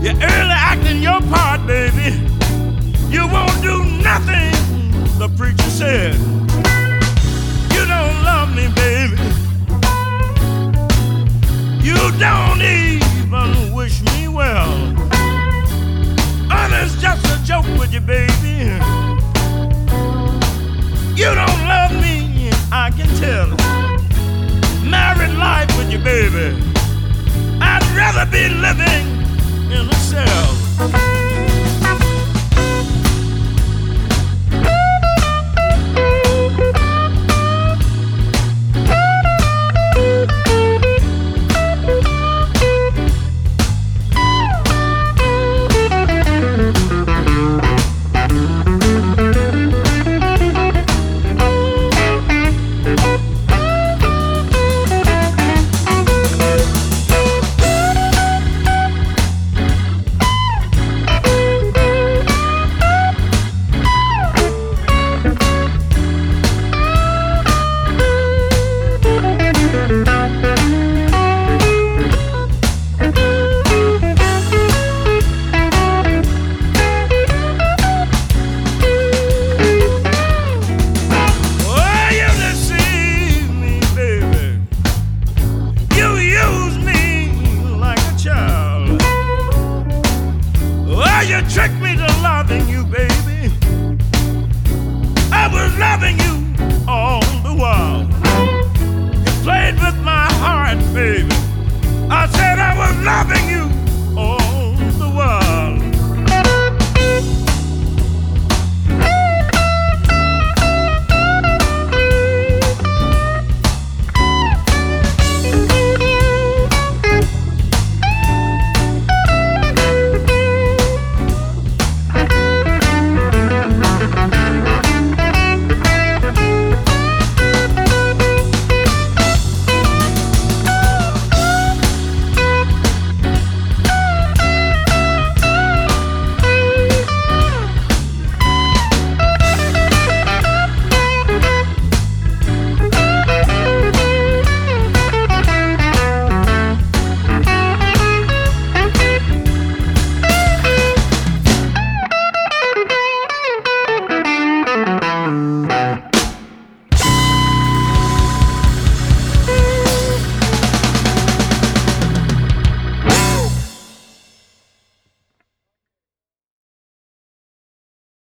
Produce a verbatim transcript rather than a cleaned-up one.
You're early acting your part, baby. You won't do nothing the preacher said. You don't love me, baby. You don't even wish me well. Honest, just a joke with you, baby. You don't love me, I can tell. Married life with you, baby. I'd rather be living in a cell. Trick